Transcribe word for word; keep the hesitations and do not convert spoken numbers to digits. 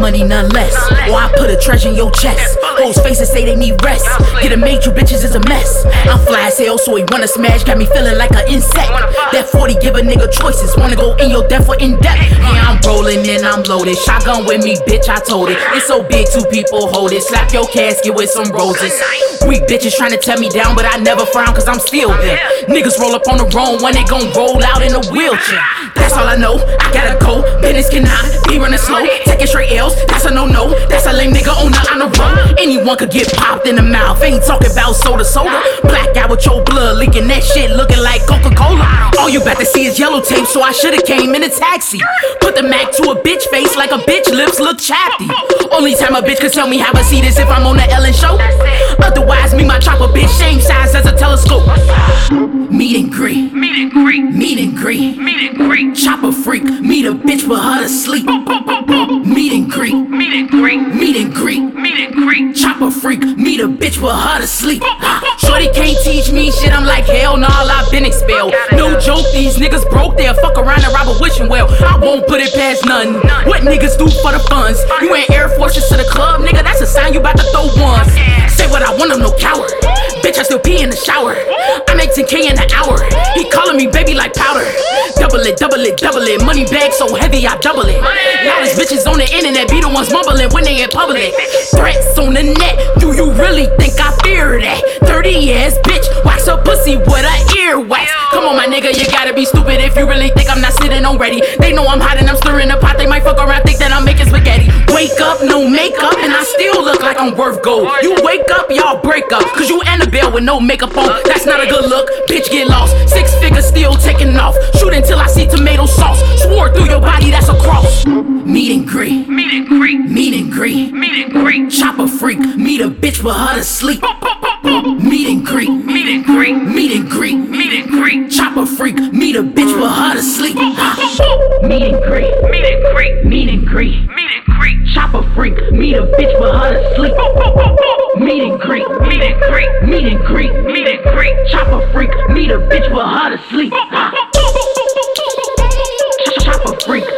money none less. Or I put a treasure in your chest. Hoes faces say they need rest. Get a made, you bitches is a mess. I'm fly as hell, so he wanna smash. Got me feeling like an insect. That forty give a nigga choices. Wanna go in your depth or in depth. Yeah, I'm rolling and I'm loaded. Shotgun with me, bitch, I told it. It's so big, two people hold it. Slap your casket with some roses. Weak bitches trying to tear me down, but I never frown cause I'm still there. Niggas roll up on the wrong one, they gon' roll out in a wheelchair. That's all I know, I gotta go. Business cannot be running slow. Taking straight L's, that's a no-no. That's a lame nigga on the on the road. Anyone could get popped in the mouth. Ain't talking about soda soda. Black out with your blood leaking, that shit looking like Coca-Cola. All you about to see is yellow tape, so I should've came in a taxi. Put the Mac to a bitch face like a bitch lips look chappy. Only time a bitch could tell me how I see this if I'm on the Ellen show. Otherwise, me my chopper bitch same size as a telescope. Meet and greet, meet and greet, meet and greet, meet and greet. Chopper freak, meet a bitch for her to sleep. Meet and greet, meet and greet, meet and greet, meet and greet. Chopper freak, meet a bitch for her to sleep. Shorty can't teach me shit, I'm like hell no, nah, I've been expelled. No joke, these niggas broke, they'll fuck around and rob a wishing well. I won't put it past none. What niggas do for the funds? You ain't Air Forces to the club, nigga, that's a sign you about to throw ones. Say what I want, I'm no coward. Bitch, I still pee in the shower. I make ten K in an hour. He calling me baby like powder. Double it, double it, double it. Money bag so heavy, I double it. Now these bitches on the internet be the ones mumbling when they in public. Threats on the net, do you really think I fear that? Dirty ass bitch, wax her pussy with a earwax. Come on my nigga, you gotta be stupid if you really think I'm not sitting on ready. They know I'm hot and I'm stirring the pot. They might fuck around, think that I'm making spaghetti. Wake up, no makeup, and I still look like I'm worth gold. You wake up, y'all break up, cause you Annabelle with no makeup on. That's not a good look, bitch get lost. Six figures still taking off. Shoot until I see tomato sauce. Swore through your body, that's a cross. Meet and greet, meet and greet, meet and greet, meet and greet. Chopper freak, meet a bitch for her to sleep. Meet and greet, meet and greet, meet and greet, meet and greet. Chopper freak, meet a bitch for her to sleep. Meet and greet, meet and greet, meet and greet, meet and greet. Chopper freak, meet a bitch for her to sleep. Meet and greet, meet and greet, meet and greet, meet and greet. Chopper freak, meet a bitch for her to sleep. Chopper freak.